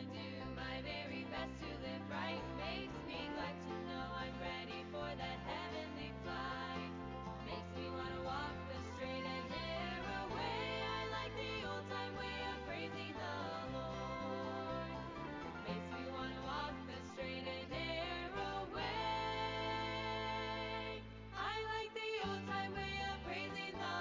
do my very best to live right. Makes me glad to know I'm ready for that heavenly flight. Makes me want to walk the straight and narrow way. I like the old-time way of praising the Lord. Makes me want to walk the straight and narrow way. I like the old-time way of praising the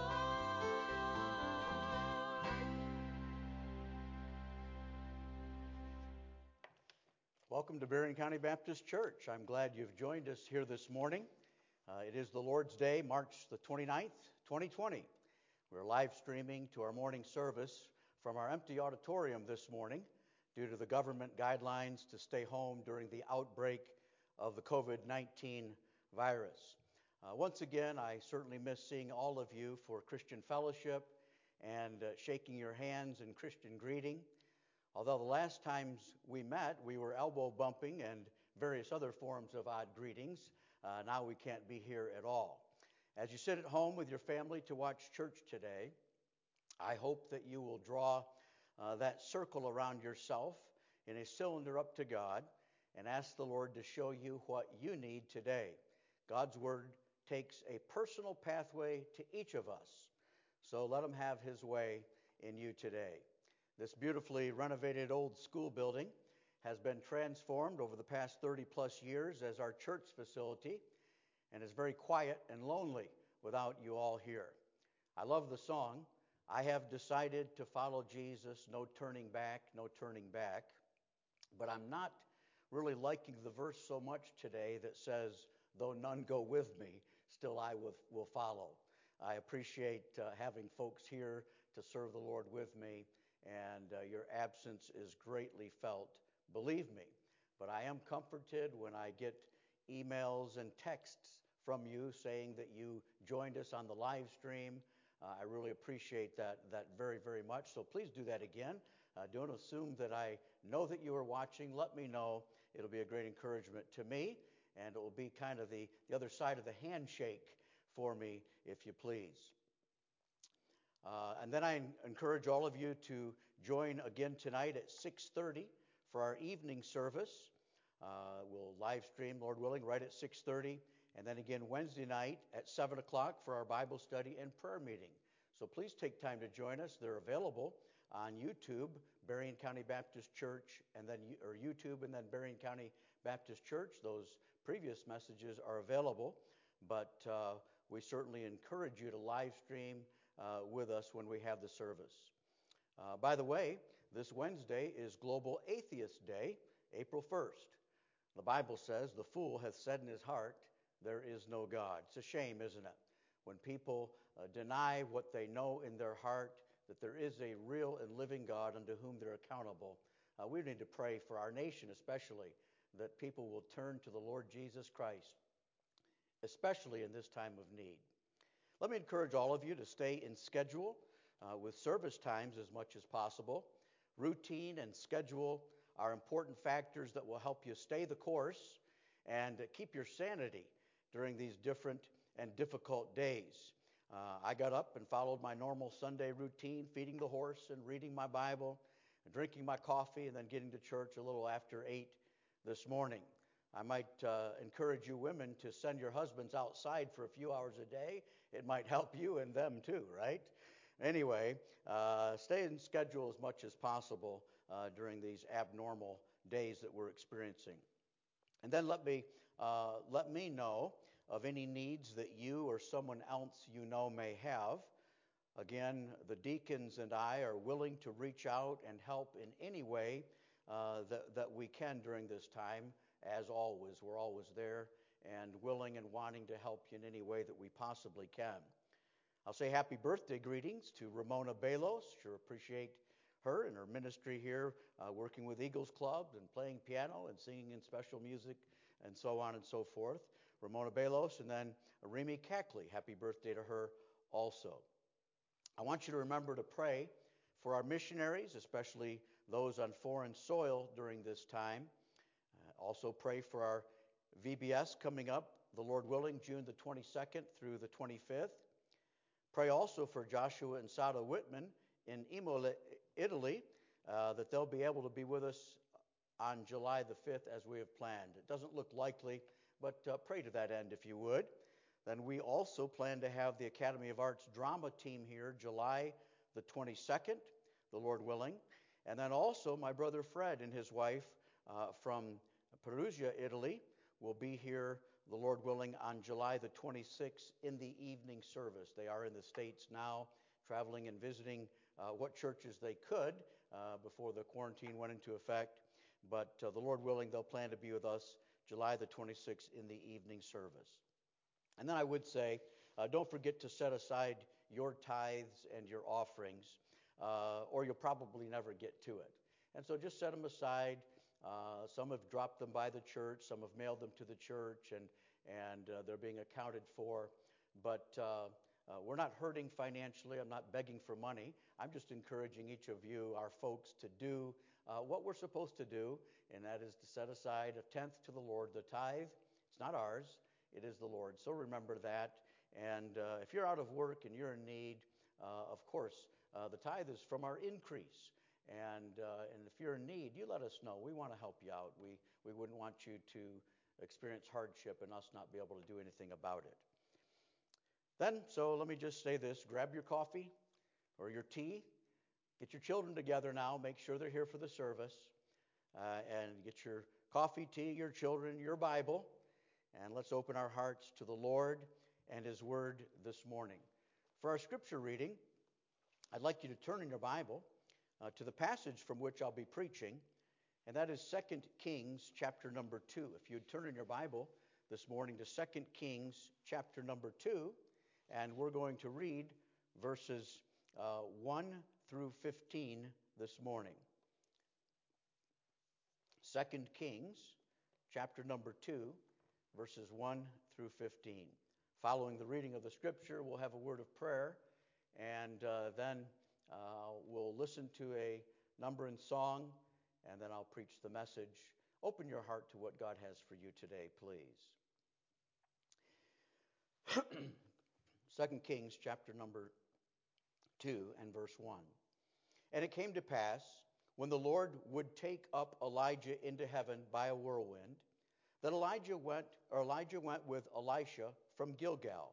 Lord. Welcome to Berrien County Baptist Church. I'm glad you've joined us here this morning. It is the Lord's Day, March the 29th, 2020. We're live streaming to our morning service from our empty auditorium this morning due to the government guidelines to stay home during the outbreak of the COVID-19 virus. Once again, I certainly miss seeing all of you for Christian fellowship and shaking your hands in Christian greeting. Although the last times we met, we were elbow bumping and various other forms of odd greetings. Now we can't be here at all. As you sit at home with your family to watch church today, I hope that you will draw that circle around yourself in a cylinder up to God and ask the Lord to show you what you need today. God's Word takes a personal pathway to each of us. So let Him have His way in you today. This beautifully renovated old school building has been transformed over the past 30 plus years as our church facility and is very quiet and lonely without you all here. I love the song, I have decided to follow Jesus, no turning back, no turning back. But I'm not really liking the verse so much today that says, though none go with me, still I will follow. I appreciate having folks here to serve the Lord with me, and your absence is greatly felt, believe me. But I am comforted when I get emails and texts from you saying that you joined us on the live stream. I really appreciate that very, very much. So please do that again. Don't assume that I know that you are watching. Let me know. It'll be a great encouragement to me, and it will be kind of the other side of the handshake for me, if you please. And then I encourage all of you to join again tonight at 6:30 for our evening service. We'll live stream, Lord willing, right at 6:30. And then again Wednesday night at 7 o'clock for our Bible study and prayer meeting. So please take time to join us. They're available on YouTube, Berrien County Baptist Church, and then YouTube and then Berrien County Baptist Church. Those previous messages are available, but we certainly encourage you to live stream with us when we have the service. By the way, this Wednesday is Global Atheist Day, April 1st. The Bible says, the fool hath said in his heart, there is no God. It's a shame, isn't it? When people deny what they know in their heart, that there is a real and living God unto whom they're accountable. We need to pray for our nation especially, that people will turn to the Lord Jesus Christ, especially in this time of need. Let me encourage all of you to stay in schedule with service times as much as possible. Routine and schedule are important factors that will help you stay the course and keep your sanity during these different and difficult days. I got up and followed my normal Sunday routine, feeding the horse and reading my Bible, and drinking my coffee, and then getting to church a little after 8 this morning. I might encourage you women to send your husbands outside for a few hours a day. It might help you and them too, right? Anyway, stay in schedule as much as possible during these abnormal days that we're experiencing. And then let me know of any needs that you or someone else you know may have. Again, the deacons and I are willing to reach out and help in any way that we can during this time. As always, we're always there and willing and wanting to help you in any way that we possibly can. I'll say happy birthday greetings to Ramona Belos. Sure appreciate her and her ministry here, working with Eagles Club and playing piano and singing in special music and so on and so forth. Ramona Belos, and then Remy Cackley. Happy birthday to her also. I want you to remember to pray for our missionaries, especially those on foreign soil during this time. Also pray for our VBS coming up, the Lord willing, June the 22nd through the 25th. Pray also for Joshua and Sada Whitman in Imola, Italy, that they'll be able to be with us on July the 5th as we have planned. It doesn't look likely, but pray to that end if you would. Then we also plan to have the Academy of Arts drama team here July the 22nd, the Lord willing. And then also my brother Fred and his wife from Perugia, Italy, will be here, the Lord willing, on July the 26th in the evening service. They are in the States now, traveling and visiting what churches they could before the quarantine went into effect. But the Lord willing, they'll plan to be with us July the 26th in the evening service. And then I would say, don't forget to set aside your tithes and your offerings, or you'll probably never get to it. And so just set them aside. Some have dropped them by the church. Some have mailed them to the church, and they're being accounted for. But we're not hurting financially. I'm not begging for money. I'm just encouraging each of you, our folks, to do what we're supposed to do, and that is to set aside a tenth to the Lord. The tithe, it's not ours. It is the Lord. So remember that. And if you're out of work and you're in need, of course, the tithe is from our increase. And if you're in need, you let us know. We want to help you out. We wouldn't want you to experience hardship and us not be able to do anything about it. Then, so let me just say this. Grab your coffee or your tea. Get your children together now. Make sure they're here for the service. And get your coffee, tea, your children, your Bible. And let's open our hearts to the Lord and His Word this morning. For our scripture reading, I'd like you to turn in your Bible to the passage from which I'll be preaching, and that is 2 Kings chapter number 2. If you'd turn in your Bible this morning to 2 Kings chapter number 2, and we're going to read verses 1 through 15 this morning. 2 Kings chapter number 2, verses 1 through 15. Following the reading of the scripture, we'll have a word of prayer, and then we'll listen to a number in song, and then I'll preach the message. Open your heart to what God has for you today, please. 2 Kings chapter number 2 and verse 1. And it came to pass, when the Lord would take up Elijah into heaven by a whirlwind, that Elijah went with Elisha from Gilgal.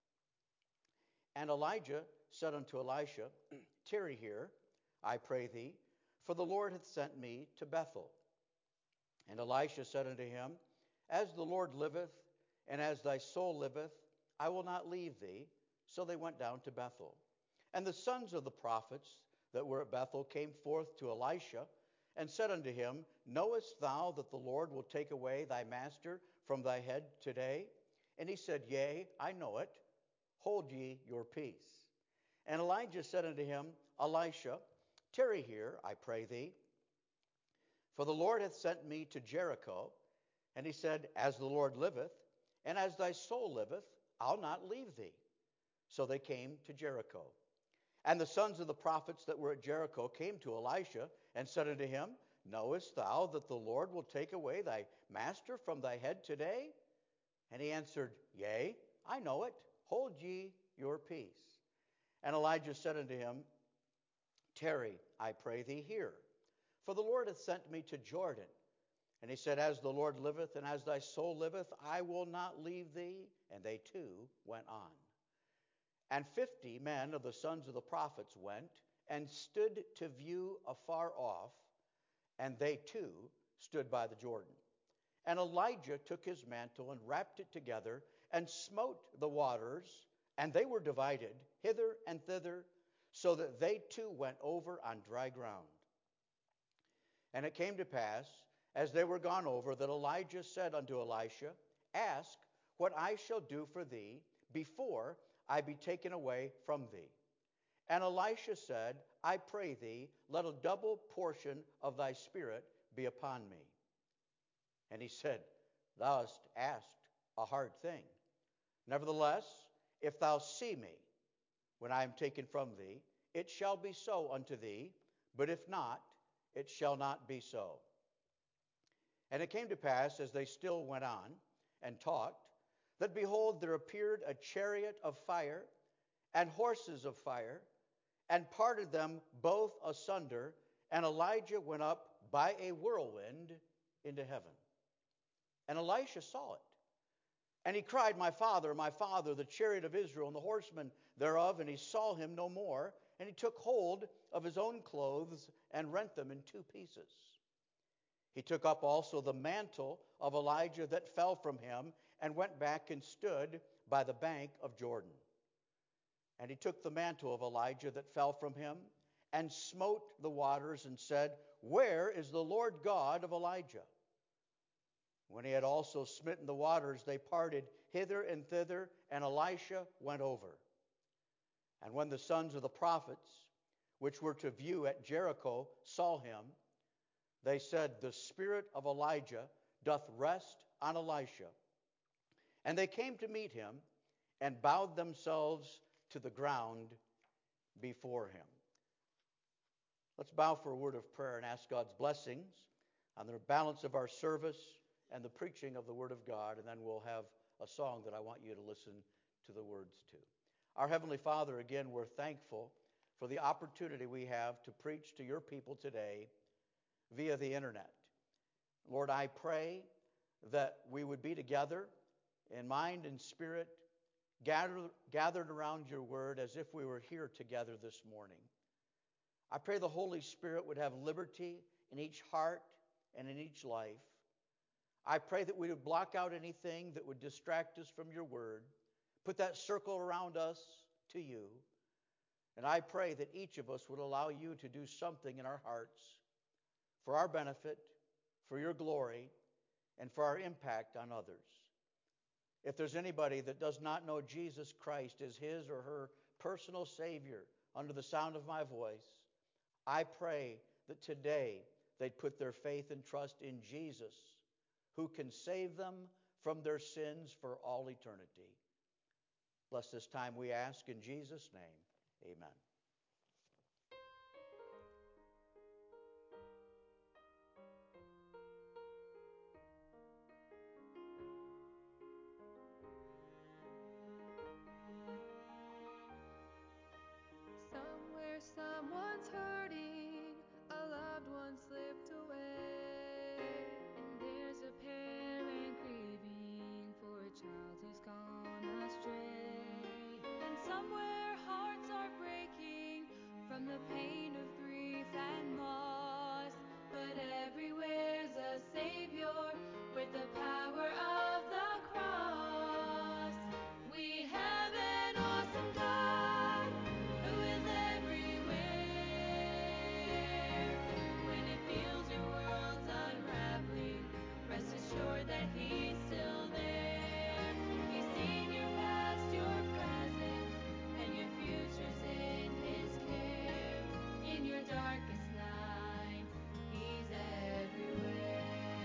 And Elijah said unto Elisha, Tarry here, I pray thee, for the Lord hath sent me to Bethel. And Elisha said unto him, As the Lord liveth, and as thy soul liveth, I will not leave thee. So they went down to Bethel. And the sons of the prophets that were at Bethel came forth to Elisha, and said unto him, Knowest thou that the Lord will take away thy master from thy head today? And he said, Yea, I know it. Hold ye your peace. And Elijah said unto him, Elisha, tarry here, I pray thee, for the Lord hath sent me to Jericho. And he said, As the Lord liveth, and as thy soul liveth, I'll not leave thee. So they came to Jericho. And the sons of the prophets that were at Jericho came to Elisha, and said unto him, Knowest thou that the Lord will take away thy master from thy head today? And he answered, Yea, I know it. Hold ye your peace. And Elijah said unto him, Tarry, I pray thee here, for the Lord hath sent me to Jordan. And he said, As the Lord liveth, and as thy soul liveth, I will not leave thee. And they too went on. And 50 men of the sons of the prophets went, and stood to view afar off, and they too stood by the Jordan. And Elijah took his mantle and wrapped it together, and smote the waters, and they were divided hither and thither, so that they too went over on dry ground. And it came to pass, as they were gone over, that Elijah said unto Elisha, Ask what I shall do for thee before I be taken away from thee. And Elisha said, I pray thee, let a double portion of thy spirit be upon me. And he said, Thou hast asked a hard thing. Nevertheless, if thou see me, when I am taken from thee, it shall be so unto thee, but if not, it shall not be so. And it came to pass, as they still went on and talked, that behold, there appeared a chariot of fire and horses of fire, and parted them both asunder, and Elijah went up by a whirlwind into heaven. And Elisha saw it. And he cried, my father, the chariot of Israel and the horsemen thereof. And he saw him no more. And he took hold of his own clothes and rent them in two pieces. He took up also the mantle of Elijah that fell from him and went back and stood by the bank of Jordan. And he took the mantle of Elijah that fell from him and smote the waters and said, where is the Lord God of Elijah? When he had also smitten the waters, they parted hither and thither, and Elisha went over. And when the sons of the prophets, which were to view at Jericho, saw him, they said, the spirit of Elijah doth rest on Elisha. And they came to meet him and bowed themselves to the ground before him. Let's bow for a word of prayer and ask God's blessings on the balance of our service and the preaching of the Word of God, and then we'll have a song that I want you to listen to the words to. Our Heavenly Father, again, we're thankful for the opportunity we have to preach to your people today via the internet. Lord, I pray that we would be together in mind and spirit, gathered around your word as if we were here together this morning. I pray the Holy Spirit would have liberty in each heart and in each life. I pray that we would block out anything that would distract us from your word. Put that circle around us to you. And I pray that each of us would allow you to do something in our hearts for our benefit, for your glory, and for our impact on others. If there's anybody that does not know Jesus Christ as his or her personal Savior under the sound of my voice, I pray that today they'd put their faith and trust in Jesus, who can save them from their sins for all eternity. Bless this time, we ask in Jesus' name. Amen. Somewhere someone's hurting, a loved one slipped away. And there's a parent grieving for a child who's gone astray. And somewhere hearts are breaking from the pain of grief and loss. But everywhere's a Savior with the power of the cross. We have an awesome God who is everywhere. When it feels your world's unraveling, rest assured that he's still there. He's seen your past, your present, and your future's in his care. In your darkest night, he's everywhere.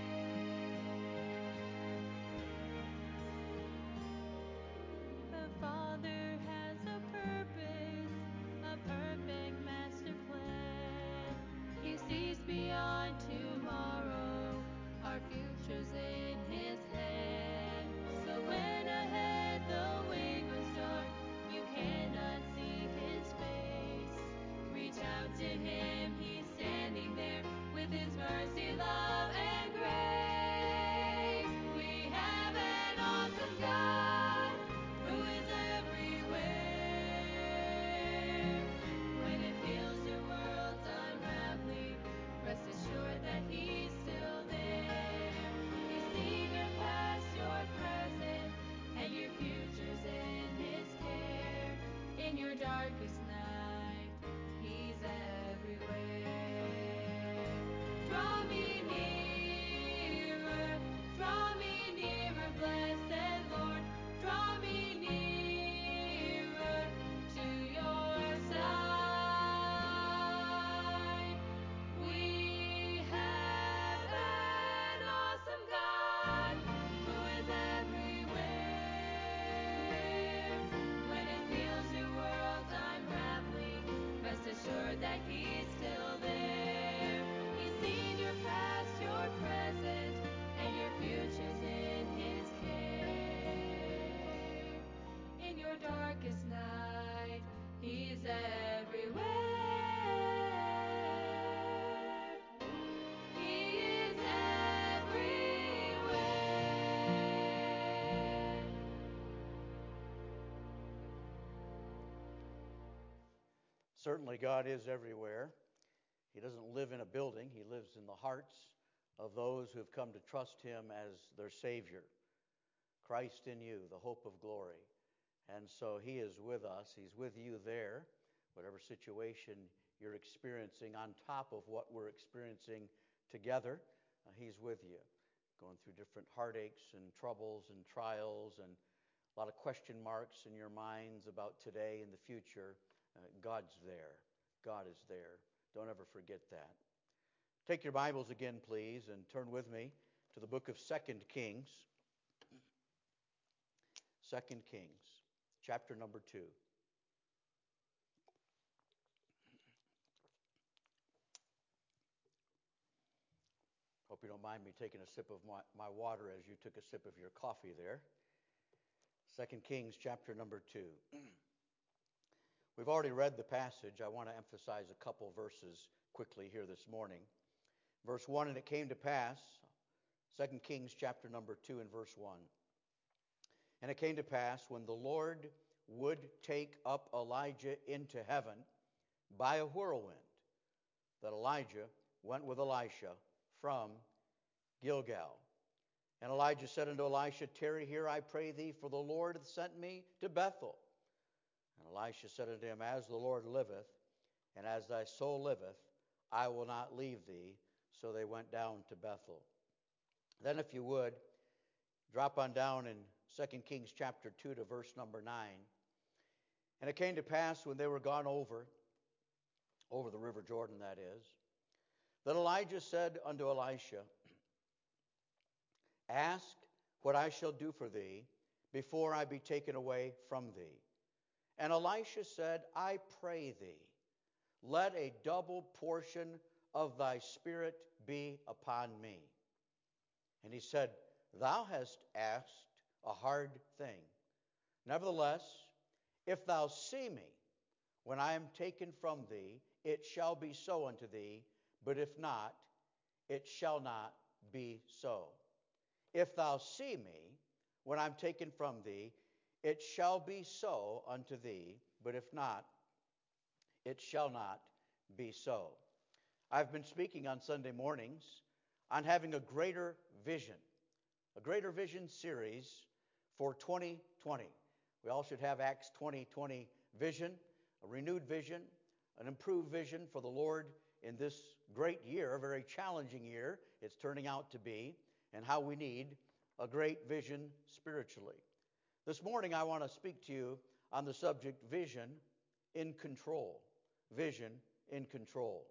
The Father has a purpose, a perfect master plan. He sees beyond tomorrow, our future's in his hand. So when ahead the way goes dark, you cannot see his face, reach out to him, he's standing there with his mercy, love, and grace. We have an awesome God who is everywhere. When it feels your world's unraveling, rest assured that he's still there. He's seen your past, your present, and your future's in his care. In your darkest night, he's everywhere. Draw me nearer, blessed Lord. Draw me nearer to your side. We have an awesome God who is everywhere. When it feels your world's unraveling, rest assured that he's still there. He's seen your past, your present, and your future's in his care. In your darkest night, he's everywhere. Certainly, God is everywhere. He doesn't live in a building. He lives in the hearts of those who have come to trust Him as their Savior. Christ in you, the hope of glory. And so He is with us. He's with you there, whatever situation you're experiencing, on top of what we're experiencing together. He's with you, going through different heartaches and troubles and trials and a lot of question marks in your minds about today and the future. God's there. God is there. Don't ever forget that. Take your Bibles again, please, and turn with me to the book of 2 Kings. 2 Kings, chapter number 2. Hope you don't mind me taking a sip of my water as you took a sip of your coffee there. 2 Kings, chapter number 2. We've already read the passage. I want to emphasize a couple verses quickly here this morning. Verse 1, and it came to pass, 2 Kings chapter number 2 and verse 1. And it came to pass when the Lord would take up Elijah into heaven by a whirlwind, that Elijah went with Elisha from Gilgal. And Elijah said unto Elisha, tarry here, I pray thee, for the Lord hath sent me to Bethel. And Elisha said unto him, as the Lord liveth, and as thy soul liveth, I will not leave thee. So they went down to Bethel. Then if you would, drop on down in 2 Kings chapter 2 to verse number 9. And it came to pass when they were gone over the river Jordan, that is, that Elijah said unto Elisha, ask what I shall do for thee before I be taken away from thee. And Elisha said, I pray thee, let a double portion of thy spirit be upon me. And he said, thou hast asked a hard thing. Nevertheless, if thou see me when I am taken from thee, it shall be so unto thee, but if not, it shall not be so. If thou see me when I'm taken from thee, it shall be so unto thee, but if not, it shall not be so. I've been speaking on Sunday mornings on having a greater vision series for 2020. We all should have Acts 2020 vision, a renewed vision, an improved vision for the Lord in this great year, a very challenging year it's turning out to be, and how we need a great vision spiritually. This morning I want to speak to you on the subject vision in control. Vision in control.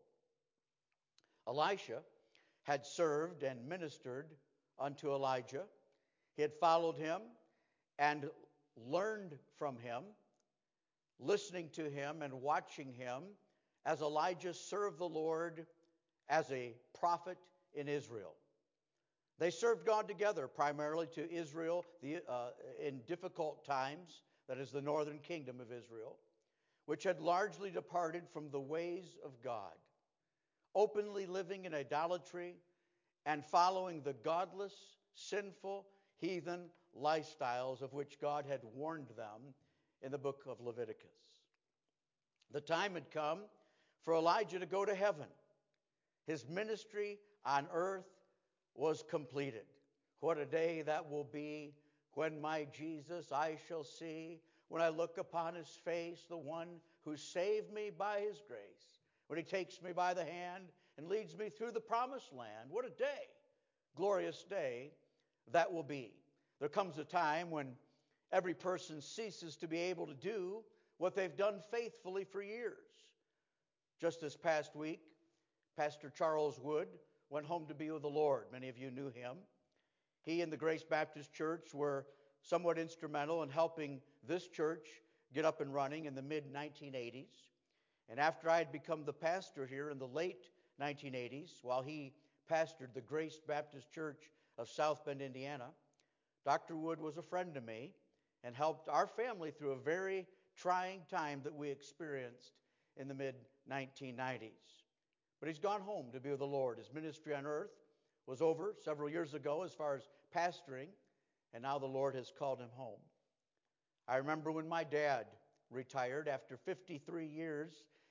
Elisha had served and ministered unto Elijah. He had followed him and learned from him, listening to him and watching him as Elijah served the Lord as a prophet in Israel. They served God together, primarily to Israel in difficult times, that is the northern kingdom of Israel, which had largely departed from the ways of God, openly living in idolatry and following the godless, sinful, heathen lifestyles of which God had warned them in the book of Leviticus. The time had come for Elijah to go to heaven. His ministry on earth was completed. What a day that will be when my Jesus I shall see, when I look upon his face, the one who saved me by his grace, when he takes me by the hand and leads me through the promised land. What a day, glorious day that will be. There comes a time when every person ceases to be able to do what they've done faithfully for years. Just this past week, Pastor Charles Wood went home to be with the Lord. Many of you knew him. He and the Grace Baptist Church were somewhat instrumental in helping this church get up and running in the mid-1980s. And after I had become the pastor here in the late 1980s, while he pastored the Grace Baptist Church of South Bend, Indiana, Dr. Wood was a friend to me and helped our family through a very trying time that we experienced in the mid-1990s. But he's gone home to be with the Lord. His ministry on earth was over several years ago as far as pastoring, and now the Lord has called him home. I remember when my dad retired after 53 years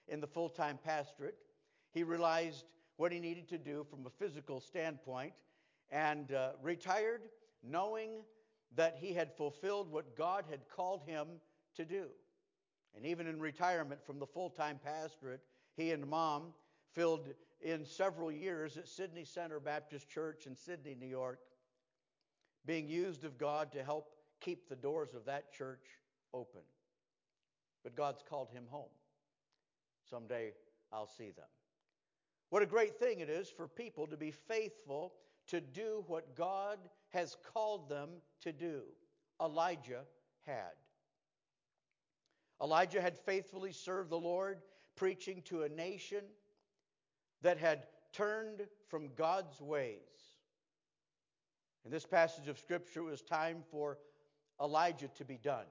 in the full-time pastorate. He realized what he needed to do from a physical standpoint and retired knowing that he had fulfilled what God had called him to do. And even in retirement from the full-time pastorate, he and Mom filled in several years at Sydney Center Baptist Church in Sydney, New York, being used of God to help keep the doors of that church open. But God's called him home. Someday I'll see them. What a great thing it is for people to be faithful to do what God has called them to do. Elijah had. Elijah had faithfully served the Lord, preaching to a nation that had turned from God's ways. In this passage of Scripture, it was time for Elijah to be done.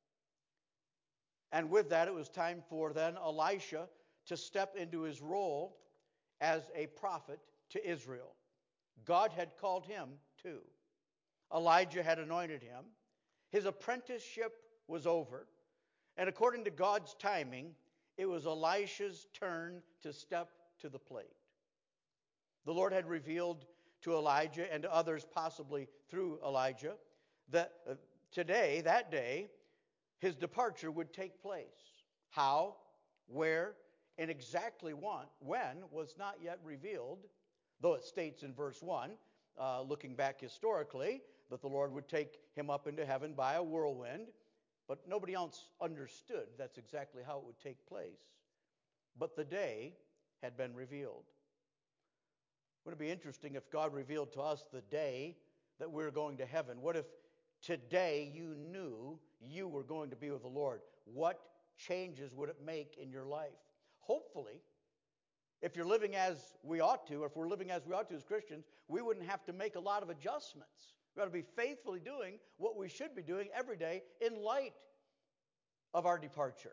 And with that, it was time for then Elisha to step into his role as a prophet to Israel. God had called him too. Elijah had anointed him. His apprenticeship was over. And according to God's timing, it was Elisha's turn to step to the plate. The Lord had revealed to Elijah and to others possibly through Elijah that that day, his departure would take place. How, where, and exactly when was not yet revealed, though it states in verse 1, looking back historically, that the Lord would take him up into heaven by a whirlwind. But nobody else understood that's exactly how it would take place. But the day had been revealed. Wouldn't it be interesting if God revealed to us the day that we're going to heaven? What if today you knew you were going to be with the Lord? What changes would it make in your life? Hopefully, if you're living as we ought to, or if we're living as we ought to as Christians, we wouldn't have to make a lot of adjustments. We ought to be faithfully doing what we should be doing every day in light of our departure.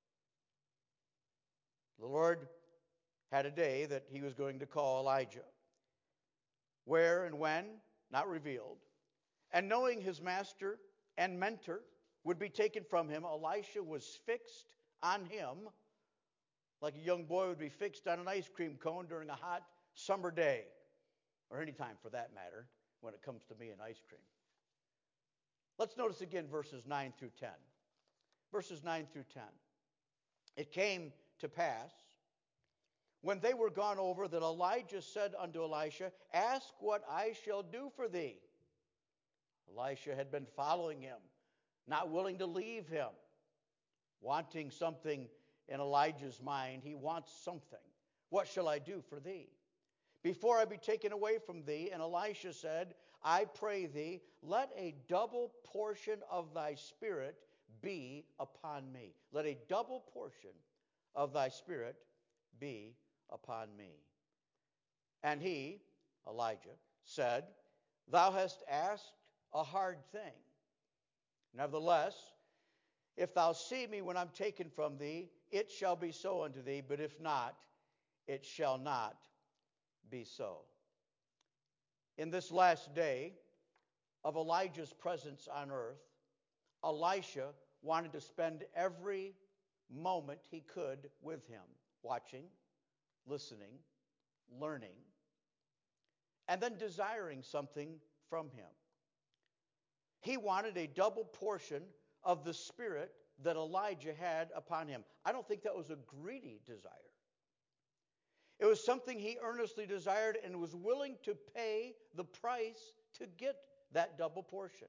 The Lord had a day that he was going to call Elijah. Where and when, not revealed. And knowing his master and mentor would be taken from him, Elisha was fixed on him like a young boy would be fixed on an ice cream cone during a hot summer day, or any time for that matter, when it comes to me and ice cream. Let's notice again verses 9 through 10. Verses 9 through 10. It came to pass, when they were gone over, that Elijah said unto Elisha, ask what I shall do for thee. Elisha had been following him, not willing to leave him, wanting something in Elijah's mind. He wants something. What shall I do for thee? Before I be taken away from thee. And Elisha said, I pray thee, let a double portion of thy spirit be upon me. Let a double portion of thy spirit be upon me. And he, Elijah, said, thou hast asked a hard thing. Nevertheless, if thou see me when I'm taken from thee, it shall be so unto thee, but if not, it shall not be so. In this last day of Elijah's presence on earth, Elisha wanted to spend every moment he could with him, watching, listening, learning, and then desiring something from him. He wanted a double portion of the spirit that Elijah had upon him. I don't think that was a greedy desire. It was something he earnestly desired and was willing to pay the price to get that double portion.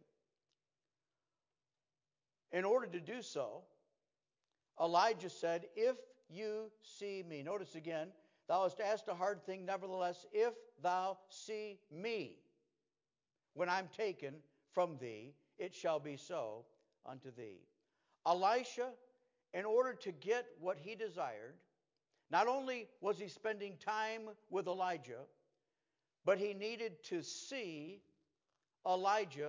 In order to do so, Elijah said, if you see me. Notice again, thou hast asked a hard thing, nevertheless, if thou see me when I'm taken from thee, it shall be so unto thee. Elisha, in order to get what he desired, not only was he spending time with Elijah, but he needed to see Elijah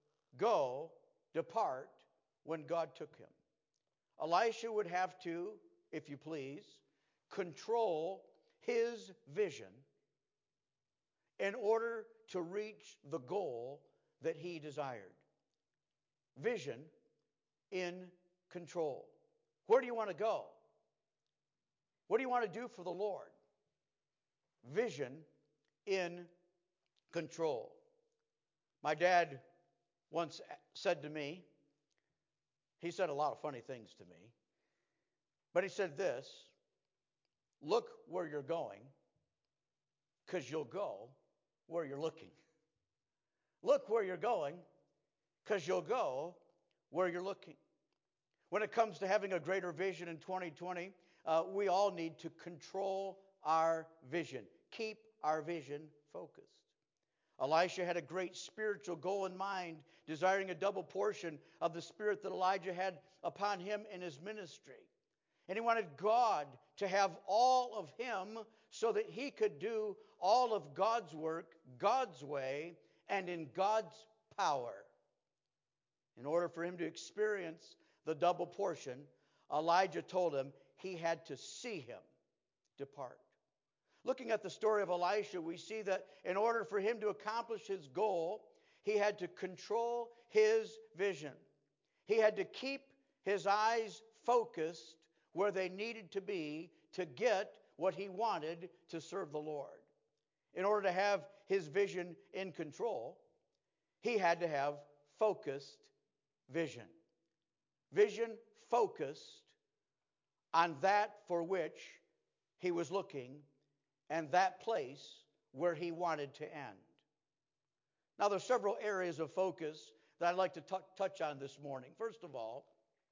depart when God took him. Elisha would have to, if you please, control his vision in order to reach the goal that he desired. Vision in control. Where do you want to go? What do you want to do for the Lord? Vision in control. My dad once said to me, he said a lot of funny things to me, but he said this: look where you're going, because you'll go where you're looking. Look where you're going, because you'll go where you're looking. When it comes to having a greater vision in 2020, we all need to control our vision. Keep our vision focused. Elisha had a great spiritual goal in mind, desiring a double portion of the spirit that Elijah had upon him in his ministry. And he wanted God to have all of him so that he could do all of God's work God's way and in God's power. In order for him to experience the double portion, Elijah told him he had to see him depart. Looking at the story of Elisha, we see that in order for him to accomplish his goal, he had to control his vision. He had to keep his eyes focused where they needed to be to get what he wanted to serve the Lord. In order to have his vision in control, he had to have focused vision. Vision focused on that for which he was looking and that place where he wanted to end. Now, there's several areas of focus that I'd like to touch on this morning. First of all,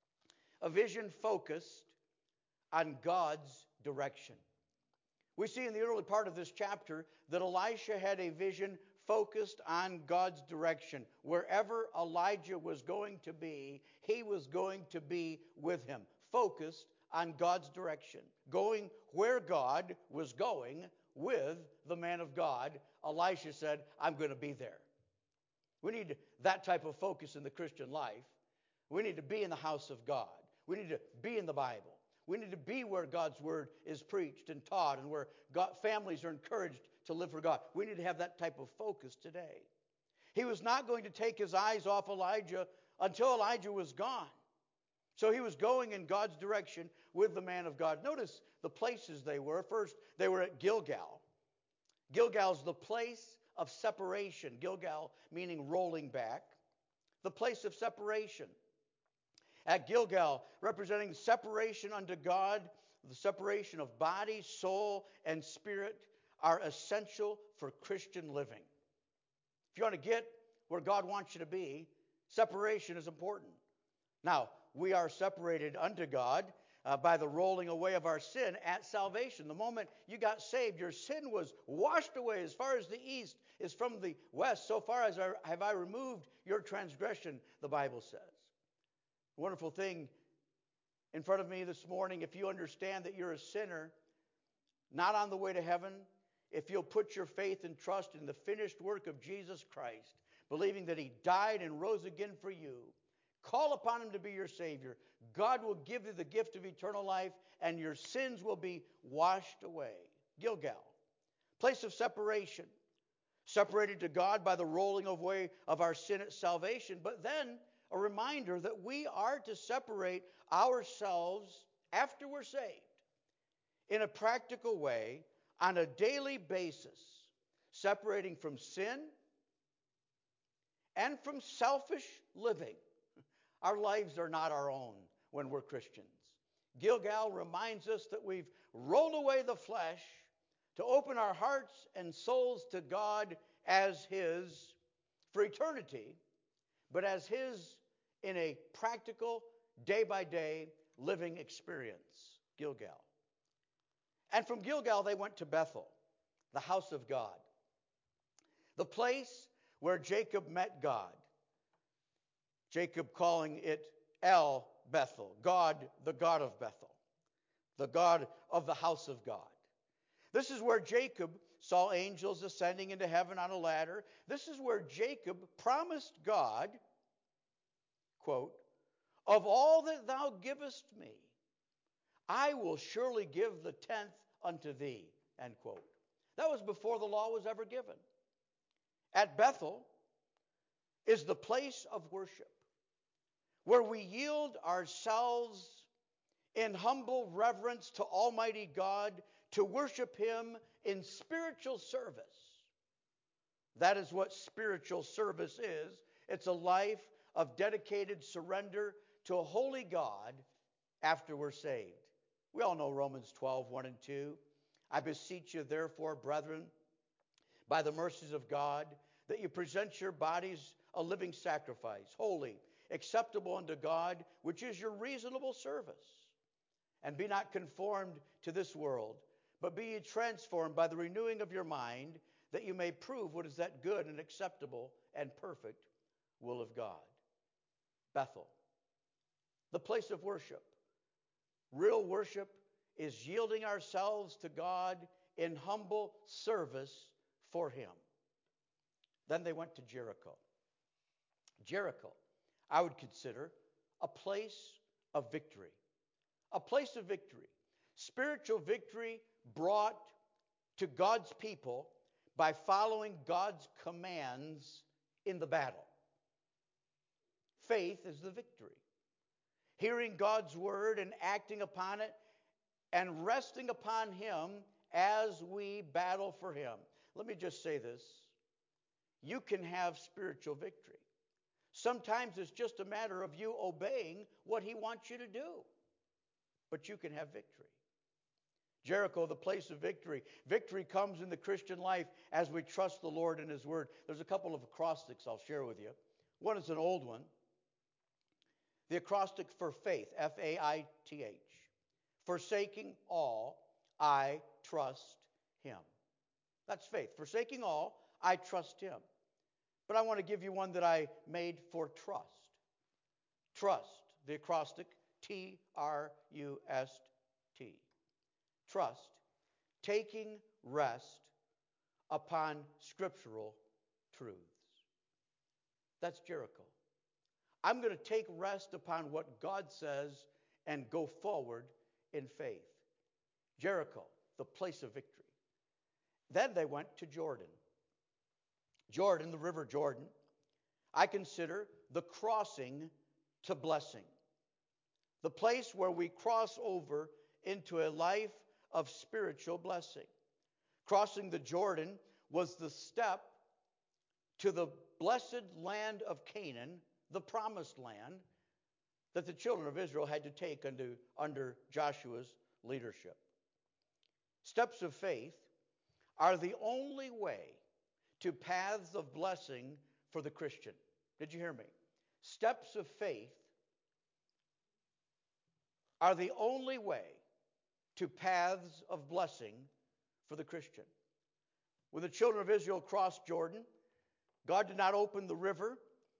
a vision focused on God's direction. We see in the early part of this chapter that Elisha had a vision focused on God's direction. Wherever Elijah was going to be, he was going to be with him, focused on God's direction, going where God was going with the man of God. Elisha said, I'm going to be there. We need that type of focus in the Christian life. We need to be in the house of God. We need to be in the Bible. We need to be where God's word is preached and taught and where families are encouraged to live for God. We need to have that type of focus today. He was not going to take his eyes off Elijah until Elijah was gone. So he was going in God's direction with the man of God. Notice the places they were. First, they were at Gilgal. Gilgal's the place of separation. Gilgal meaning rolling back. The place of separation. At Gilgal, representing separation unto God, the separation of body, soul, and spirit are essential for Christian living. If you want to get where God wants you to be, separation is important. Now, we are separated unto God by the rolling away of our sin at salvation. The moment you got saved, your sin was washed away as far as the east is from the west. So far as have I removed your transgression, the Bible says. Wonderful thing in front of me this morning, if you understand that you're a sinner, not on the way to heaven, if you'll put your faith and trust in the finished work of Jesus Christ, believing that he died and rose again for you, call upon him to be your Savior. God will give you the gift of eternal life, and your sins will be washed away. Gilgal, place of separation, separated to God by the rolling away of our sin at salvation, but then a reminder that we are to separate ourselves after we're saved in a practical way on a daily basis, separating from sin and from selfish living. Our lives are not our own when we're Christians. Gilgal reminds us that we've rolled away the flesh to open our hearts and souls to God as his for eternity, but as his in a practical, day-by-day living experience. Gilgal. And from Gilgal, they went to Bethel, the house of God, the place where Jacob met God. Jacob calling it El Bethel, God, the God of Bethel, the God of the house of God. This is where Jacob saw angels ascending into heaven on a ladder. This is where Jacob promised God, quote, of all that thou givest me, I will surely give the tenth unto thee, end quote. That was before the law was ever given. At Bethel is the place of worship, where we yield ourselves in humble reverence to Almighty God, to worship Him in spiritual service. That is what spiritual service is. It's a life of dedicated surrender to a holy God after we're saved. We all know Romans 12, 1 and 2. I beseech you, therefore, brethren, by the mercies of God, that you present your bodies a living sacrifice, holy, acceptable unto God, which is your reasonable service. And be not conformed to this world, but be ye transformed by the renewing of your mind, that you may prove what is that good and acceptable and perfect will of God. Bethel, the place of worship. Real worship is yielding ourselves to God in humble service for Him. Then they went to Jericho. Jericho, I would consider a place of victory. A place of victory. Spiritual victory brought to God's people by following God's commands in the battle. Faith is the victory. Hearing God's word and acting upon it and resting upon Him as we battle for Him. Let me just say this. You can have spiritual victory. Sometimes it's just a matter of you obeying what He wants you to do. But you can have victory. Jericho, the place of victory. Victory comes in the Christian life as we trust the Lord and His word. There's a couple of acrostics I'll share with you. One is an old one. The acrostic for faith, F-A-I-T-H. Forsaking all, I trust Him. That's faith. Forsaking all, I trust Him. But I want to give you one that I made for trust. Trust, the acrostic, T-R-U-S-T. Trust, taking rest upon scriptural truths. That's Jericho. I'm going to take rest upon what God says and go forward in faith. Jericho, the place of victory. Then they went to Jordan. Jordan, the river Jordan, I consider the crossing to blessing. The place where we cross over into a life of spiritual blessing. Crossing the Jordan was the step to the blessed land of Canaan, the promised land that the children of Israel had to take under Joshua's leadership. Steps of faith are the only way to paths of blessing for the Christian. Did you hear me? Steps of faith are the only way to paths of blessing for the Christian. When the children of Israel crossed Jordan, God did not open the river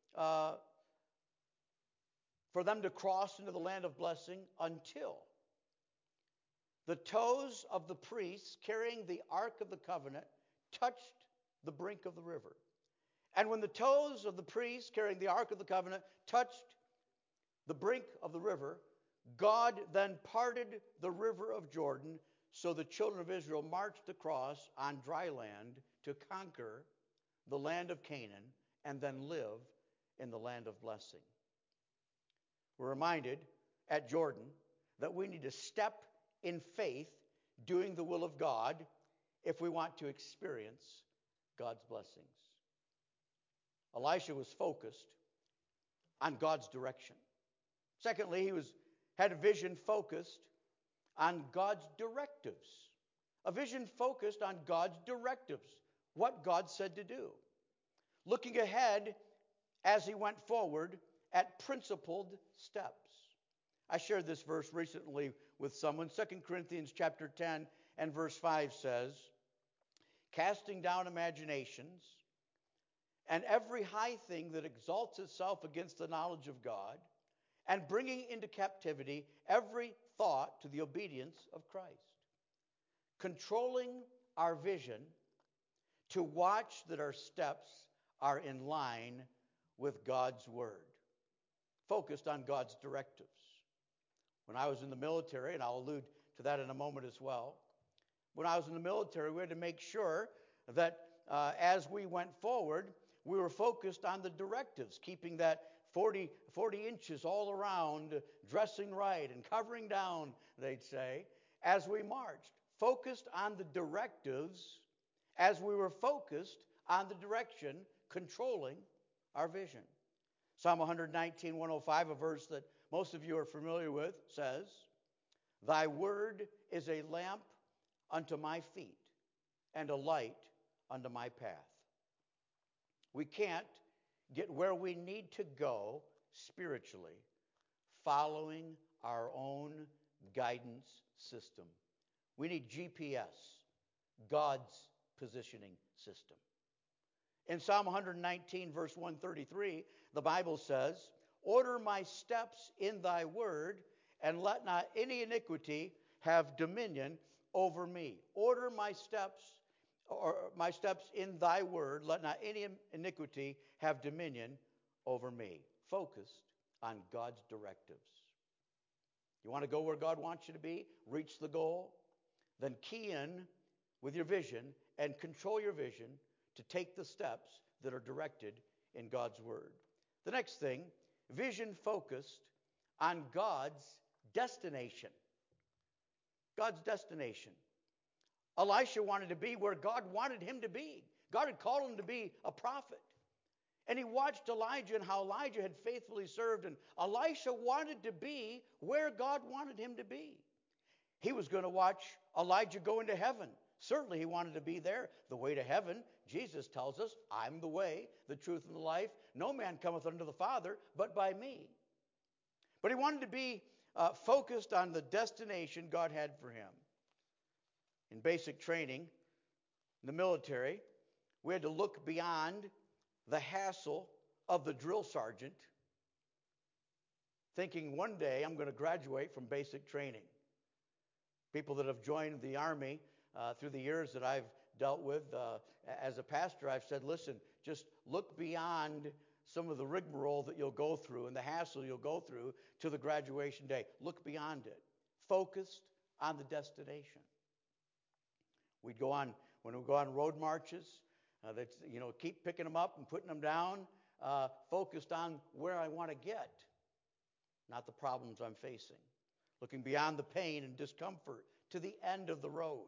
for them to cross into the land of blessing until the toes of the priests carrying the Ark of the Covenant touched the brink of the river. And when the toes of the priests carrying the Ark of the Covenant touched the brink of the river, God then parted the river of Jordan, so the children of Israel marched across on dry land to conquer the land of Canaan and then live in the land of blessing. We're reminded at Jordan that we need to step in faith doing the will of God if we want to experience God's blessings. Elisha was focused on God's direction. Secondly, he had a vision focused on God's directives. A vision focused on God's directives, what God said to do. Looking ahead as he went forward at principled steps. I shared this verse recently with someone. 2 Corinthians chapter 10 and verse 5 says, casting down imaginations and every high thing that exalts itself against the knowledge of God, and bringing into captivity every thought to the obedience of Christ. Controlling our vision to watch that our steps are in line with God's word. Focused on God's directives. When I was in the military, and I'll allude to that in a moment as well. When I was in the military, we had to make sure that as we went forward, we were focused on the directives, keeping that 40 inches all around, dressing right and covering down, they'd say, as we marched. Focused on the directives as we were focused on the direction controlling our vision. Psalm 119, 105, a verse that most of you are familiar with, says, Thy word is a lamp unto my feet and a light unto my path. We can't get where we need to go spiritually following our own guidance system. We need GPS, God's positioning system. In Psalm 119, verse 133, the Bible says, Order my steps in thy word, and let not any iniquity have dominion over me. Order my steps in thy word, let not any iniquity have dominion over me. Focused on God's directives. You want to go where God wants you to be? Reach the goal? Then key in with your vision and control your vision to take the steps that are directed in God's word. The next thing, vision focused on God's destination. God's destination. Elisha wanted to be where God wanted him to be. God had called him to be a prophet. And he watched Elijah and how Elijah had faithfully served. And Elisha wanted to be where God wanted him to be. He was going to watch Elijah go into heaven. Certainly he wanted to be there. The way to heaven, Jesus tells us, I'm the way, the truth, and the life. No man cometh unto the Father but by me. But he wanted to be focused on the destination God had for him. In basic training, in the military, we had to look beyond the hassle of the drill sergeant, thinking one day I'm going to graduate from basic training. People that have joined the Army through the years that I've dealt with as a pastor, I've said, listen, just look beyond some of the rigmarole that you'll go through and the hassle you'll go through to the graduation day. Look beyond it. Focused on the destination. We'd go on, when we go on road marches, keep picking them up and putting them down, focused on where I want to get, not the problems I'm facing. Looking beyond the pain and discomfort to the end of the road.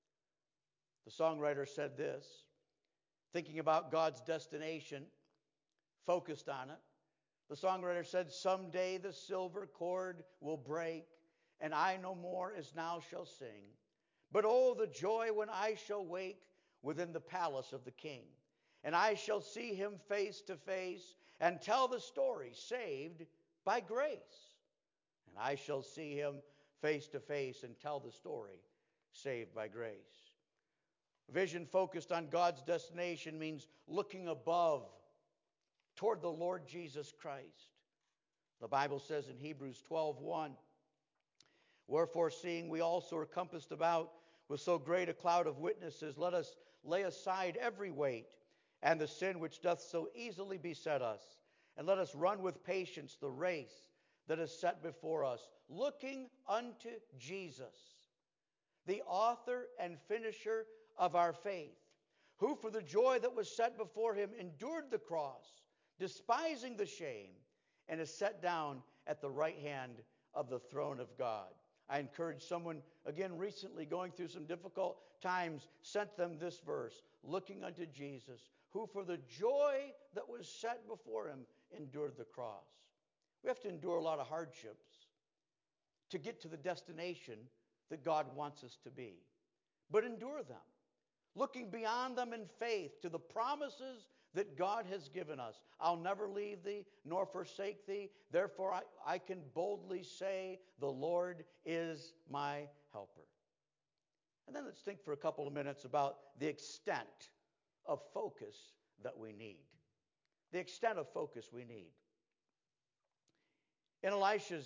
The songwriter said this, thinking about God's destination, focused on it. The songwriter said, Someday the silver cord will break, and I no more as now shall sing. But oh, the joy when I shall wake within the palace of the King. And I shall see him face to face and tell the story, saved by grace. And I shall see him face to face and tell the story, saved by grace. Vision focused on God's destination means looking above toward the Lord Jesus Christ. The Bible says in Hebrews 12:1, Wherefore, seeing we also are compassed about with so great a cloud of witnesses, let us lay aside every weight and the sin which doth so easily beset us, and let us run with patience the race that is set before us, looking unto Jesus, the author and finisher of our faith, who for the joy that was set before him endured the cross, despising the shame, and is set down at the right hand of the throne of God. I encouraged someone, again, recently going through some difficult times, sent them this verse, looking unto Jesus, who for the joy that was set before him endured the cross. We have to endure a lot of hardships to get to the destination that God wants us to be. But endure them, looking beyond them in faith to the promises that God has given us. I'll never leave thee nor forsake thee. Therefore, I can boldly say, the Lord is my helper. And then let's think for a couple of minutes about the extent of focus that we need. The extent of focus we need. In Elisha's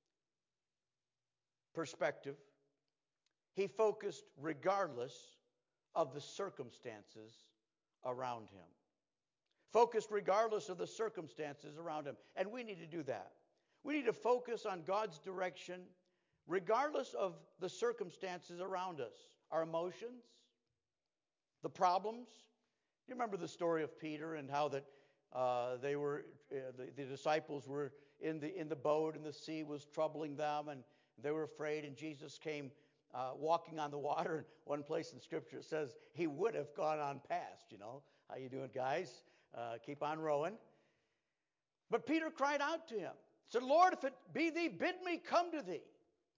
perspective, he focused regardless of the circumstances around him. Focused regardless of the circumstances around him. And we need to do that. We need to focus on God's direction regardless of the circumstances around us. Our emotions, the problems. You remember the story of Peter and how that The disciples were in the boat, and the sea was troubling them, and they were afraid. And Jesus came walking on the water. And one place in Scripture it says he would have gone on past. How you doing, guys? Keep on rowing. But Peter cried out to him, said, "Lord, if it be thee, bid me come to thee."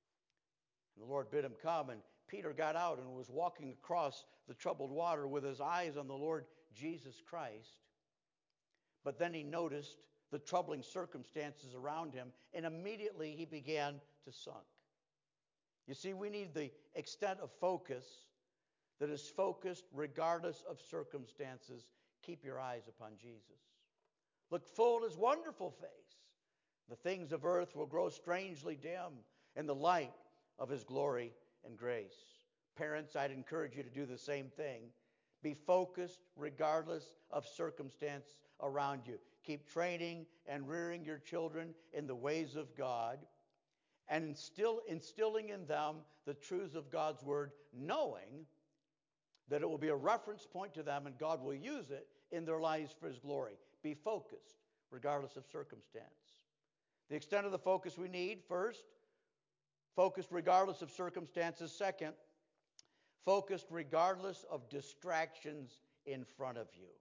And the Lord bid him come, and Peter got out and was walking across the troubled water with his eyes on the Lord Jesus Christ. But then he noticed the troubling circumstances around him, and immediately he began to sink. You see, we need the extent of focus that is focused regardless of circumstances. Keep your eyes upon Jesus. Look full at his wonderful face. The things of earth will grow strangely dim in the light of his glory and grace. Parents, I'd encourage you to do the same thing. Be focused regardless of circumstance around you. Keep training and rearing your children in the ways of God, and instilling in them the truths of God's word, knowing that it will be a reference point to them and God will use it in their lives for his glory. Be focused regardless of circumstance. The extent of the focus we need: first, focused regardless of circumstances. Second, focused regardless of distractions in front of you.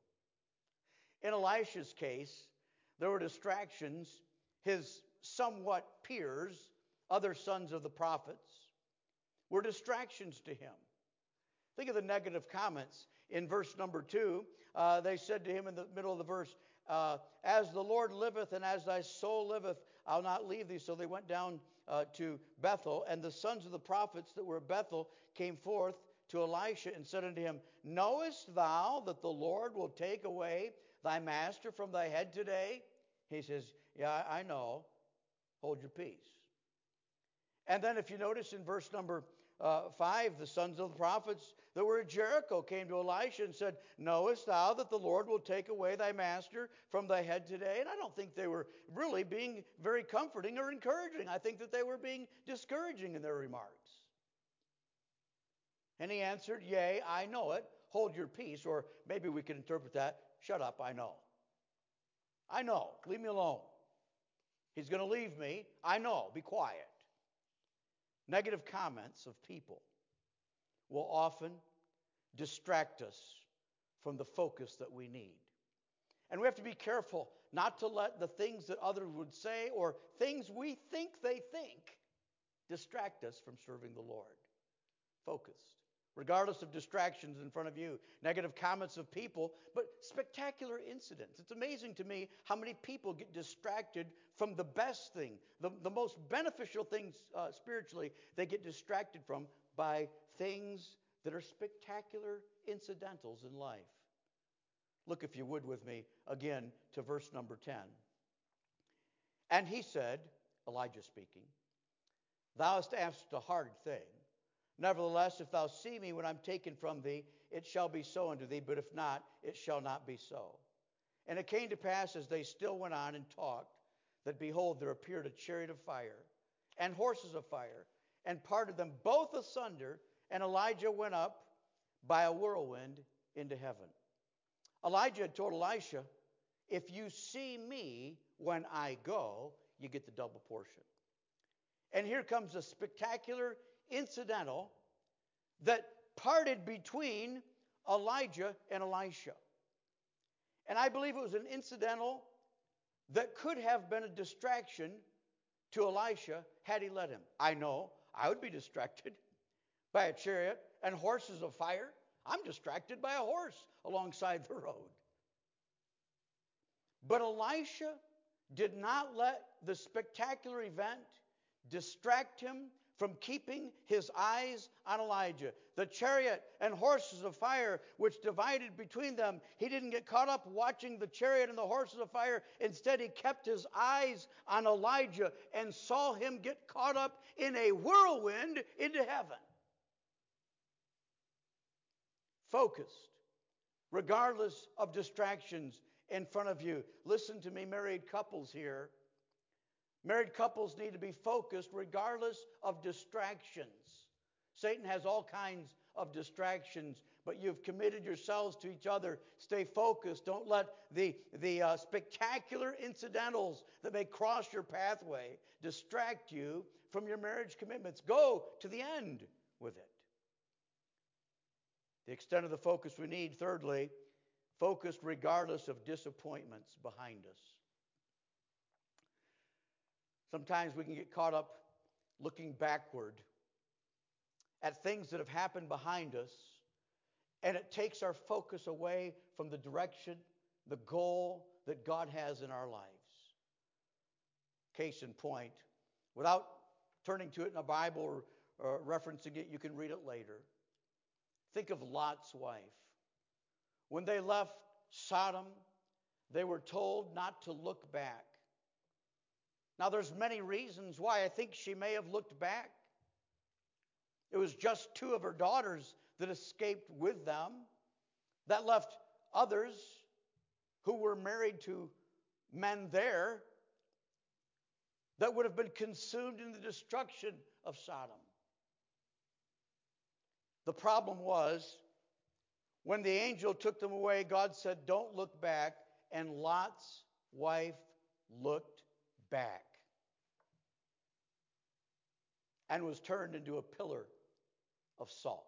In Elisha's case, there were distractions. His somewhat peers, other sons of the prophets, were distractions to him. Think of the negative comments. In verse number 2, they said to him in the middle of the verse, "As the Lord liveth and as thy soul liveth, I'll not leave thee." So they went down to Bethel, and the sons of the prophets that were at Bethel came forth to Elisha and said unto him, "Knowest thou that the Lord will take away thy master from thy head today?" He says, "Yeah, I know. Hold your peace." And then if you notice in verse number 5, the sons of the prophets that were at Jericho came to Elisha and said, "Knowest thou that the Lord will take away thy master from thy head today?" And I don't think they were really being very comforting or encouraging. I think that they were being discouraging in their remarks. And he answered, "Yea, I know it. Hold your peace." Or maybe we could interpret that, "Shut up, I know. I know. Leave me alone. He's going to leave me. I know. Be quiet." Negative comments of people will often distract us from the focus that we need. And we have to be careful not to let the things that others would say or things we think they think distract us from serving the Lord. Focused. Regardless of distractions in front of you, negative comments of people, but spectacular incidents. It's amazing to me how many people get distracted from the best thing, the most beneficial things spiritually, they get distracted from by things that are spectacular incidentals in life. Look, if you would, with me again to verse number 10. "And he said," Elijah speaking, "Thou hast asked a hard thing. Nevertheless, if thou see me when I'm taken from thee, it shall be so unto thee, but if not, it shall not be so." And it came to pass, as they still went on and talked, that behold, there appeared a chariot of fire and horses of fire, and parted them both asunder, and Elijah went up by a whirlwind into heaven. Elijah had told Elisha, "If you see me when I go, you get the double portion." And here comes a spectacular incidental that parted between Elijah and Elisha. And I believe it was an incidental that could have been a distraction to Elisha had he let him. I know I would be distracted by a chariot and horses of fire. I'm distracted by a horse alongside the road. But Elisha did not let the spectacular event distract him from keeping his eyes on Elijah. The chariot and horses of fire which divided between them, he didn't get caught up watching the chariot and the horses of fire. Instead, he kept his eyes on Elijah and saw him get caught up in a whirlwind into heaven. Focused, regardless of distractions in front of you. Listen to me, married couples here. Married couples need to be focused regardless of distractions. Satan has all kinds of distractions, but you've committed yourselves to each other. Stay focused. Don't let the spectacular incidentals that may cross your pathway distract you from your marriage commitments. Go to the end with it. The extent of the focus we need, thirdly, focused regardless of disappointments behind us. Sometimes we can get caught up looking backward at things that have happened behind us, and it takes our focus away from the direction, the goal that God has in our lives. Case in point, without turning to it in a Bible or referencing it, you can read it later. Think of Lot's wife. When they left Sodom, they were told not to look back. Now, there's many reasons why I think she may have looked back. It was just 2 of her daughters that escaped with them. That left others who were married to men there that would have been consumed in the destruction of Sodom. The problem was, when the angel took them away, God said, "Don't look back." And Lot's wife looked back and was turned into a pillar of salt.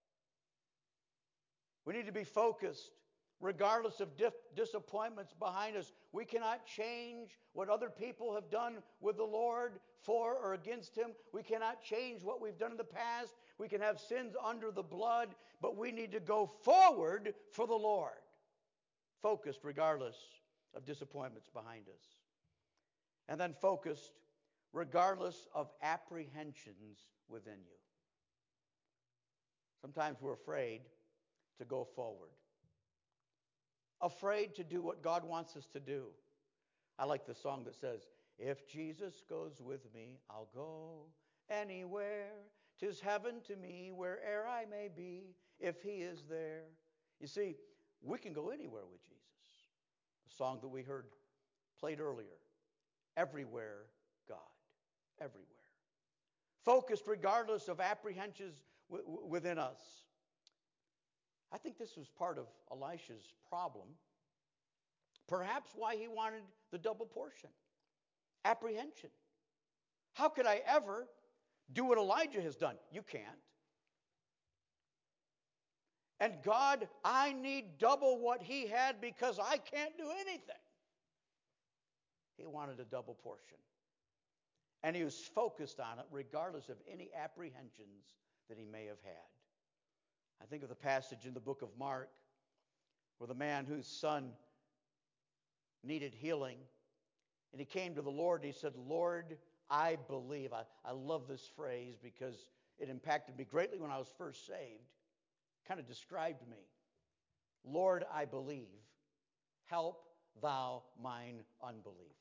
We need to be focused regardless of disappointments behind us. We cannot change what other people have done with the Lord for or against Him. We cannot change what we've done in the past. We can have sins under the blood, but we need to go forward for the Lord, focused regardless of disappointments behind us. And then focused regardless of apprehensions within you. Sometimes we're afraid to go forward, afraid to do what God wants us to do. I like the song that says, "If Jesus goes with me, I'll go anywhere. 'Tis heaven to me, where'er I may be, if He is there." You see, we can go anywhere with Jesus. The song that we heard played earlier, "Everywhere God," everywhere. Focused regardless of apprehensions within us. I think this was part of Elisha's problem. Perhaps why he wanted the double portion. Apprehension. How could I ever do what Elijah has done? You can't. And God, I need double what he had because I can't do anything. He wanted a double portion. And he was focused on it regardless of any apprehensions that he may have had. I think of the passage in the book of Mark where the man whose son needed healing, and he came to the Lord and he said, "Lord, I believe." I love this phrase because it impacted me greatly when I was first saved. Kind of described me. "Lord, I believe. Help thou mine unbelief."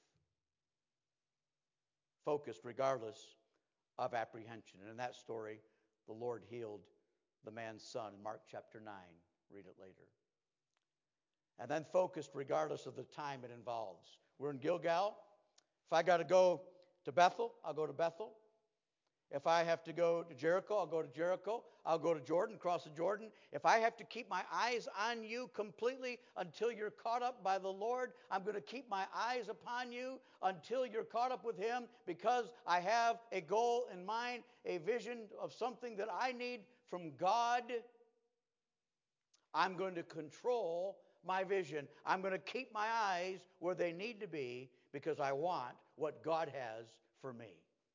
Focused regardless of apprehension. And in that story, the Lord healed the man's son in Mark chapter 9. Read it later. And then focused regardless of the time it involves. We're in Gilgal. If I got to go to Bethel, I'll go to Bethel. If I have to go to Jericho, I'll go to Jericho. I'll go to Jordan, cross the Jordan. If I have to keep my eyes on you completely until you're caught up by the Lord, I'm going to keep my eyes upon you until you're caught up with Him, because I have a goal in mind, a vision of something that I need from God. I'm going to control my vision. I'm going to keep my eyes where they need to be because I want what God has for me.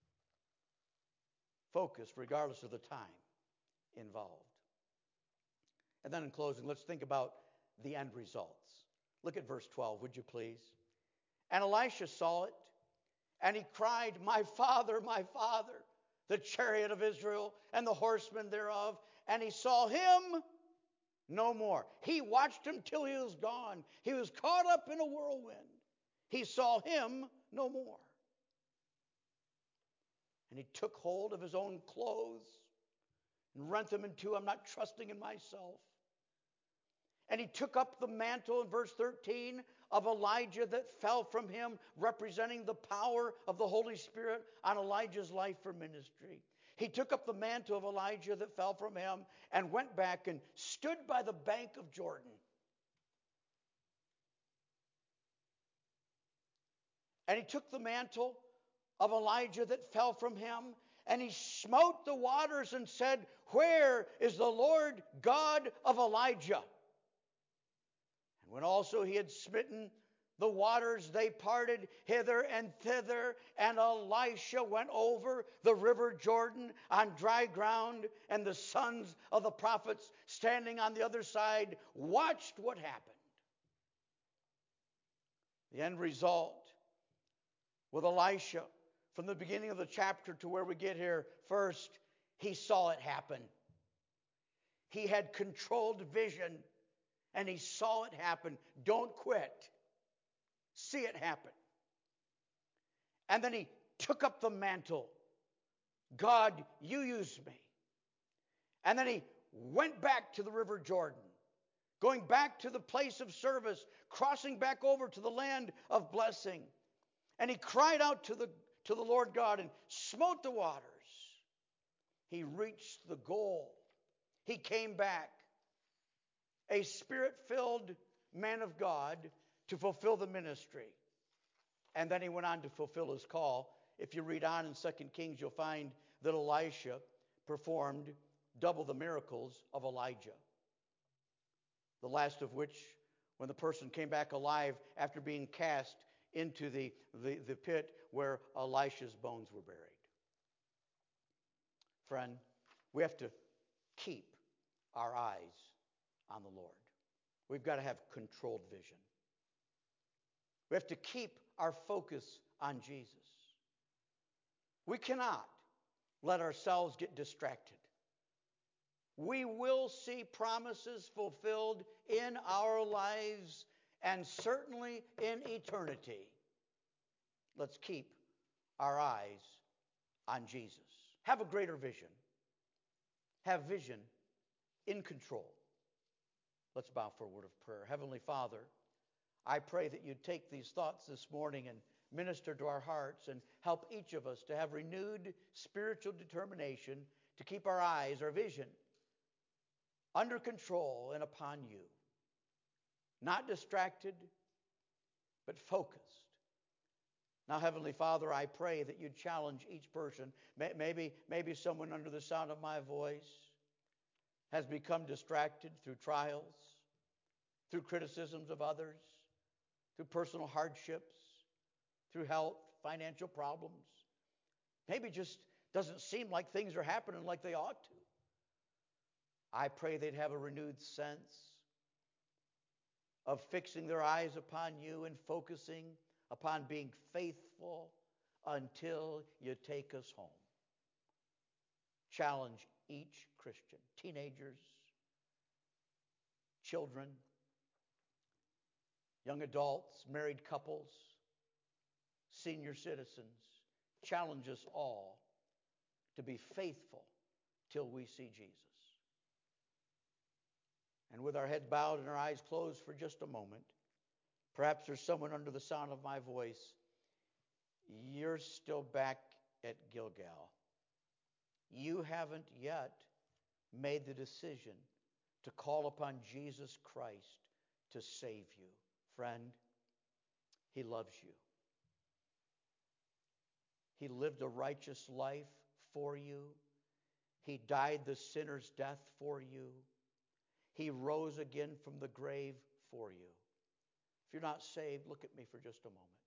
Focused regardless of the time involved. And then in closing, let's think about the end results. Look at verse 12, would you please? "And Elisha saw it, and he cried, 'My father, the chariot of Israel and the horsemen thereof.' And he saw him no more." He watched him till he was gone. He was caught up in a whirlwind. He saw him no more. And he took hold of his own clothes and rent them in two. I'm not trusting in myself. And he took up the mantle in verse 13 of Elijah that fell from him, representing the power of the Holy Spirit on Elijah's life for ministry. He took up the mantle of Elijah that fell from him and went back and stood by the bank of Jordan. And he took the mantle of Elijah that fell from him, and he smote the waters and said, "Where is the Lord God of Elijah?" And when also he had smitten the waters, they parted hither and thither, and Elisha went over the river Jordan on dry ground, and the sons of the prophets standing on the other side watched what happened. The end result with Elisha, from the beginning of the chapter to where we get here, first, he saw it happen. He had controlled vision, and he saw it happen. Don't quit. See it happen. And then he took up the mantle. God, you use me. And then he went back to the river Jordan, going back to the place of service, crossing back over to the land of blessing. And he cried out to the Lord God and smote the waters. He reached the goal. He came back, a spirit-filled man of God, to fulfill the ministry. And then he went on to fulfill his call. If you read on in 2 Kings, you'll find that Elisha performed double the miracles of Elijah. The last of which, when the person came back alive after being cast into the pit where Elisha's bones were buried. Friend, we have to keep our eyes on the Lord. We've got to have controlled vision. We have to keep our focus on Jesus. We cannot let ourselves get distracted. We will see promises fulfilled in our lives and certainly in eternity. Let's keep our eyes on Jesus. Have a greater vision. Have vision in control. Let's bow for a word of prayer. Heavenly Father, I pray that you'd take these thoughts this morning and minister to our hearts and help each of us to have renewed spiritual determination to keep our eyes, our vision, under control and upon you. Not distracted, but focused. Now, Heavenly Father, I pray that you'd challenge each person. Maybe someone under the sound of my voice has become distracted through trials, through criticisms of others, through personal hardships, through health, financial problems. Maybe just doesn't seem like things are happening like they ought to. I pray they'd have a renewed sense of fixing their eyes upon you and focusing upon being faithful until you take us home. Challenge each Christian, teenagers, children, young adults, married couples, senior citizens. Challenge us all to be faithful till we see Jesus. And with our heads bowed and our eyes closed for just a moment, perhaps there's someone under the sound of my voice. You're still back at Gilgal. You haven't yet made the decision to call upon Jesus Christ to save you. Friend, he loves you. He lived a righteous life for you. He died the sinner's death for you. He rose again from the grave for you. If you're not saved, look at me for just a moment.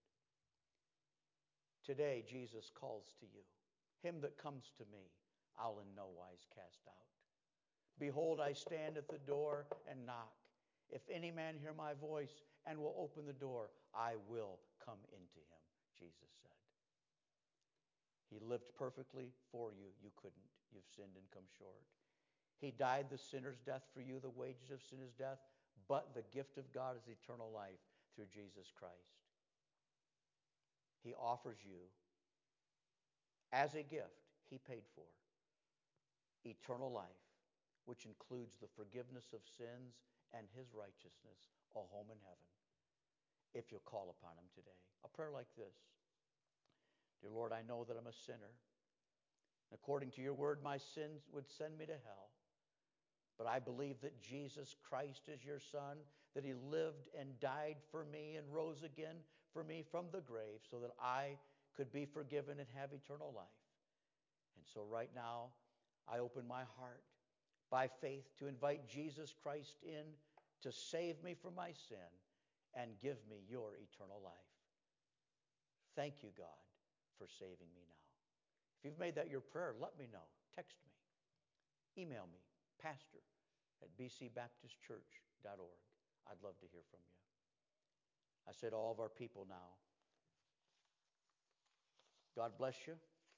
Today, Jesus calls to you. Him that comes to me, I'll in no wise cast out. Behold, I stand at the door and knock. If any man hear my voice and will open the door, I will come into him, Jesus said. He lived perfectly for you. You couldn't. You've sinned and come short. He died the sinner's death for you. The wages of sin is death, but the gift of God is eternal life through Jesus Christ. He offers you, as a gift he paid for, eternal life, which includes the forgiveness of sins and his righteousness, a home in heaven, if you'll call upon him today. A prayer like this. Dear Lord, I know that I'm a sinner. According to your word, my sins would send me to hell. But I believe that Jesus Christ is your Son, that He lived and died for me and rose again for me from the grave so that I could be forgiven and have eternal life. And so right now, I open my heart by faith to invite Jesus Christ in to save me from my sin and give me your eternal life. Thank you, God, for saving me now. If you've made that your prayer, let me know. Text me. Email me, pastor@bcbaptistchurch.org. I'd love to hear from you. I say to all of our people now, God bless you.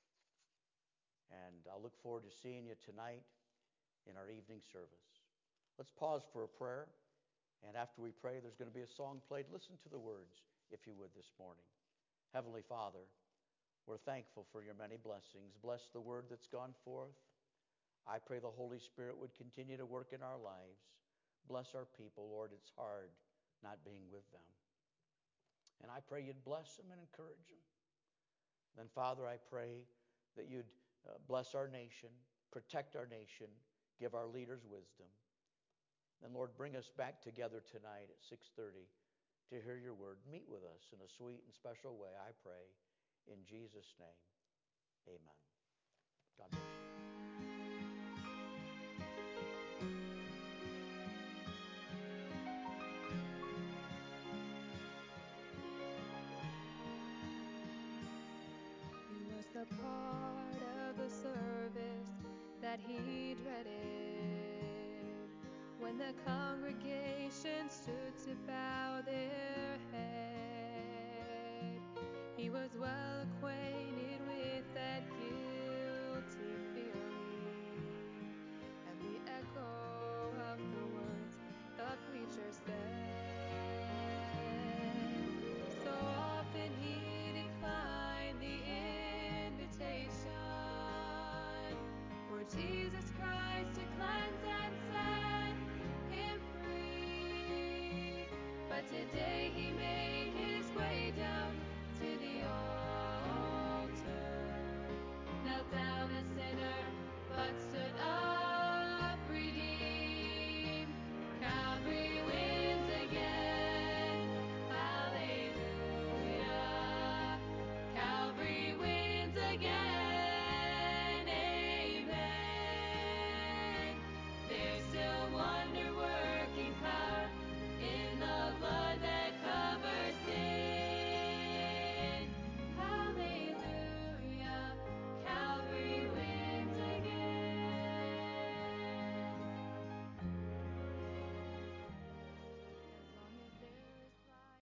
And I'll look forward to seeing you tonight in our evening service. Let's pause for a prayer. And after we pray, there's going to be a song played. Listen to the words, if you would, this morning. Heavenly Father, we're thankful for your many blessings. Bless the word that's gone forth. I pray the Holy Spirit would continue to work in our lives. Bless our people, Lord. It's hard not being with them. And I pray you'd bless them and encourage them. Then, Father, I pray that you'd bless our nation, protect our nation, give our leaders wisdom. Then, Lord, bring us back together tonight at 6:30 to hear your word. Meet with us in a sweet and special way, I pray. In Jesus' name, amen. God bless you. It was the part of the service that he dreaded, when the congregation stood to bow their